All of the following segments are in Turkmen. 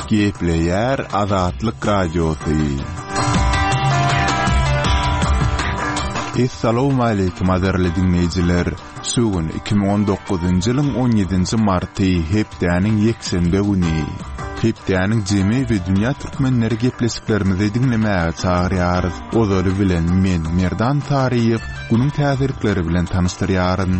Gepleyer Azatlyk Radiosu. Assalamu alaykum azarly dinleyijiler. Sugun 2019-njy ýylyň 17-nji marty hepdäniň ýekşembe güni. Hepdäniň jemi we dünýä türkmenleri gepleşiklerimizi dinlemäge çagyrýarys. Ozoly bilen men Merdan Tariýew günüň täzirlikleri bilen tanıştyrýaryn.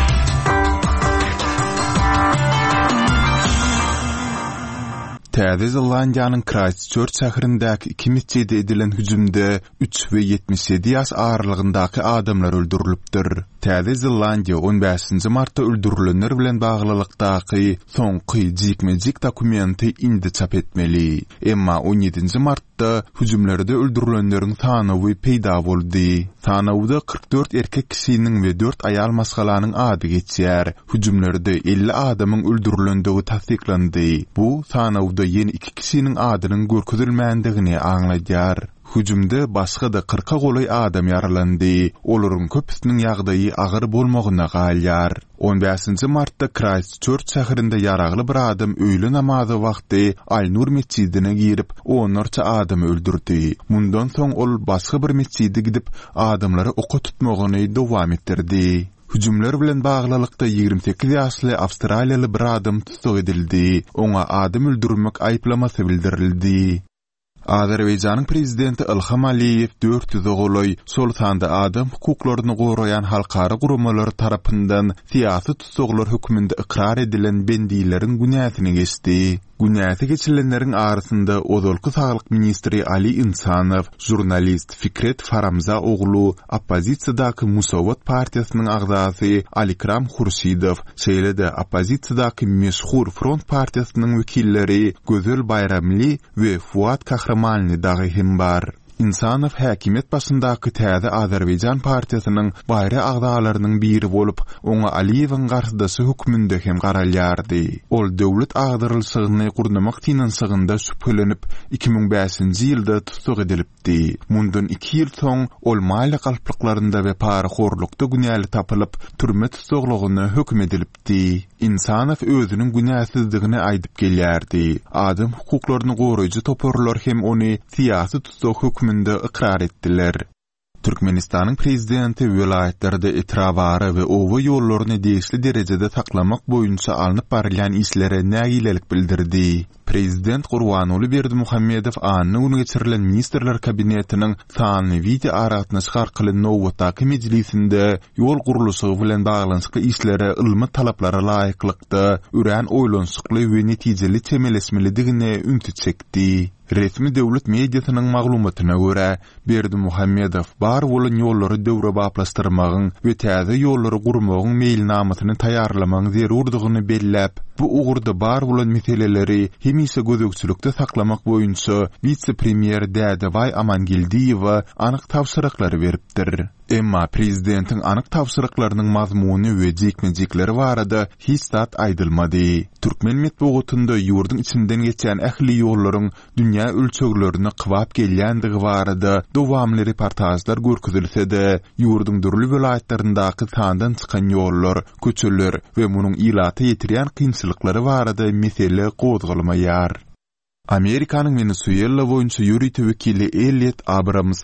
Täze Zelandiýanyň Christchurch şäherindäki 2 mesçide edilen hüjümde 3 we 77 ýaş aralygyndaky adamlar öldürilipdir. Täze Zelandiýa 15-nji martda öldürilenler bilen baglylykdaky soňky jikmejik dokumenti indi çap etmeli. Emma 17-nji martda hüjümlerde öldürilenleriň sanawy peýda boldy. Sanawda 44 erkek kişiniň we 4 aýal masgalanyň ady geçýär. Hüjümlerde 50 adamyň öldürilendigi tasdiklandy. Bu sanawda ýeni 2 kişiniň adynyň görkezilmändigini aňlaýar. Hüjümde başga da 40 golay adam yaralandy. Olaryň köpüsiniň ýagdaýy agyr bolmagyna galýar. 15-nji martda Christchurch şäherinde ýaragly bir adam öýle namazy wagty Al-Nur mescidine girip 10 adam öldürdi. Mundan soň ol başga bir mescide gidip adamlary oka tutmagyny dowam etdirdi. Hüjümler bilen baglylykda 28 ýaşly Awstraliýaly bir adam tutuk edildi. Oňa adam öldürmek aýplamasy bildirildi. Azerbaýjanyň prezidenti Ilham Aliýew 400 golay sol sanda adam hukuklaryny goraýan halkara guramalar tarapyndan siýasy tutuklar hökmünde ikrar edilen bendiýlerin günäsini geçdi. Günäsi geçilenleriň arasynda Ozolky saglyk ministri Ali Insanow, jurnalist Fikret Faramza oglu, oppozisiýadaky Musawat partiýasynyň agzasy Alikram Hurşidow, şeýle-de oppozisiýadaky Meşhur Front partiýasynyň wekilleri Gözel Bayramly we Fuat Kahramanly dagy hem bar. Insanow häkimet başyndaky täze Azerbaýjan partiýasynyň baýra agzalarynyň biri bolup, oňa Aliýewiň garşydasy hökmünde hem garalýardy. Ol döwlet agdyrylşygyny gurnamak finansiýagynda şüphelenip 2005-nji ýylda tutuk edilipdi. Mundan 2 ýyl soň ol mali galpliklarynda we para horlukda günäli tapylyp türme tutuklugyna hökm edilipdi. Insanow özüniň günäsizdigini aýdyp gelýärdi. Adam hukuklaryny goraýjy toparlar hem ony siýasy tutuk hükmünde ikrar etdiler. Türkmenistanyň prezidenti welaýetlerde etrabary we owa ýollaryny degişli derejede saklamak boýunça alınıp barylýan işlere nägilelik bildirdi. Prezident Gurbanuly Berdimuhammedow anyny geçirilen ministrler kabinetiniň sanly video aratnaşy arkaly nowatdaky mejlisinde ýol gurulşy bilen baglanyşly işlere ylmy talaplara laýyklykda üren oýlanşykly we netijeli temeleşmelidigine ünsüt çekdi. Resmi döwlet mediasynyň maglumatyna görä, Berdimuhammedow bar bolan ýollary döwre baplastyrmagyň we täze ýollary gurmagyň meýilnamasyny taýýarlamagyň zerurdygyny belläp, bu ugurda bar bolan meseleleri hemise gözükçülükde saklamak boýunça vice-premier Dädebay Amangeldiýew anyk tapşyryklary beripdir. Emma prezidentin anyk tapşyryklarynyň mazmuny we jekmejekleri barada hiç zat aýdylmady. Türkmen medeniýetinde ýurdun içinden geçen ähli ýollaryň dünýä ölçeglerini kybap gelýändigi barada dowamly reportajlar görkezilse-de, ýurdun dürli welaýatlaryndaky sandan çykan ýollar, köçeler we munyň ilaty ýetirýän kynçylyklary barada mesele gozgalmaýar. Amerikanyň Venezuela boýunça ýürüýte wekili Elliot Abrams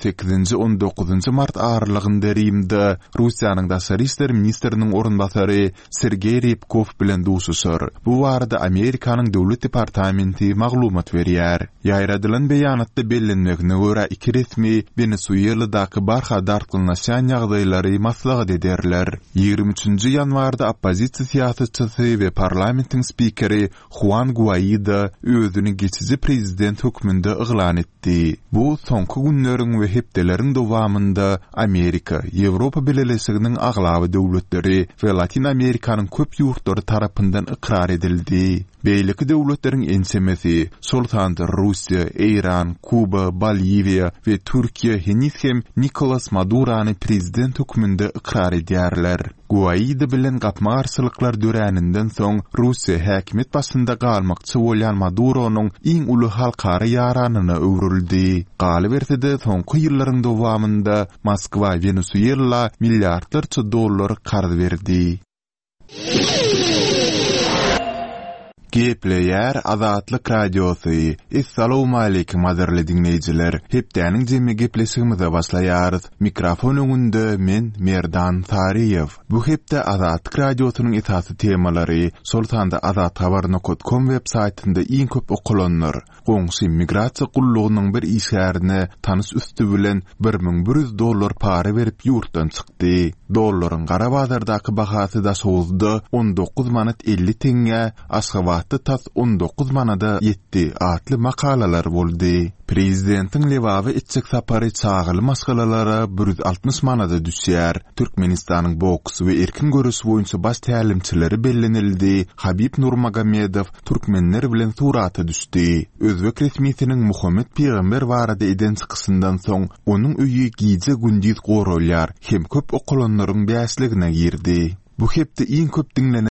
18-19 mart aralygynda Rimde Russiýanyň daşary işler ministriniň orunbasary Sergey Ryabkov bilen duşuşar. Bu barada Amerikanyň döwlet departamenti maglumat berýär. Ýaýradylan beýanatda bellenmegine görä 2 resmi Venezueladaky barha dartgynlaşan ýagdaýlary maslahat ederler. 23-nji ýanwarda oppozisiýa siýasatçysy we parlamentiň spikeri Juan Guaido özüni geçici prezident hükmünde ıglan etdi. Bu soňky günleriň we hepdeleriň dowamında Amerika, Ýewropa Birleşiginiň aglaby döwletleri we Latin Amerikanyň köp ýurtlary tarapyndan ikrar edildi. Beýleki döwletleriň ensemesi Sultan Russiýa, Iran, Kuba, Boliviya we Türkiýe hem Nicolas Madurony prezident hükmünde ikrar edýärler. Guaido bilen gapma arsalyklar döräninden soň Russiýa häkimet başynda galmakçy bolýan Maduronyň iň uly halkara ýaranyna öwrüldi. Galy berse-de soňky ýyllaryň dowamında Moskwa Venezuela $milyardlarça dollar karz berdi. Gepleyer Azatlyk Radiosu. Assalamu alaykum azarly dinleyijiler. Hepdäniň jemmi gepleşigimize başlaýarys. Mikrofon öňünde men Merdan Tariýew. Bu hepde Azatlyk Radiosynyň esasy temalary Sultanda azathabar.com web saytynda iň köp okulanlar. Goňşy migrasiýa gullugynyň bir işgärine tanys üstü bilen $1100 para berip ýurtdan çykdy. Dollaryň gara bazardaky bahasy da sowuzdy 19 manat 50 tenge, Aşgabatda tas 19 manada yetdi atly makalalar boldy. Prezidentiň lewawy etjek sapary çağıly maskalalara 160 manada düşýär. Türkmenistanyň boks we erkin görüş boýunça baş tälimçileri bellenildi. Habib Nurmagomedov türkmenler bilen surata düşdi. Özbek resmiýetiniň Muhammed Peýgamber barada eden çykysyndan soň onuň öýü giýje gündüz gorolýar hem köp okulanlaryň bäsligine girdi. Bu hepde iň köp dinlenen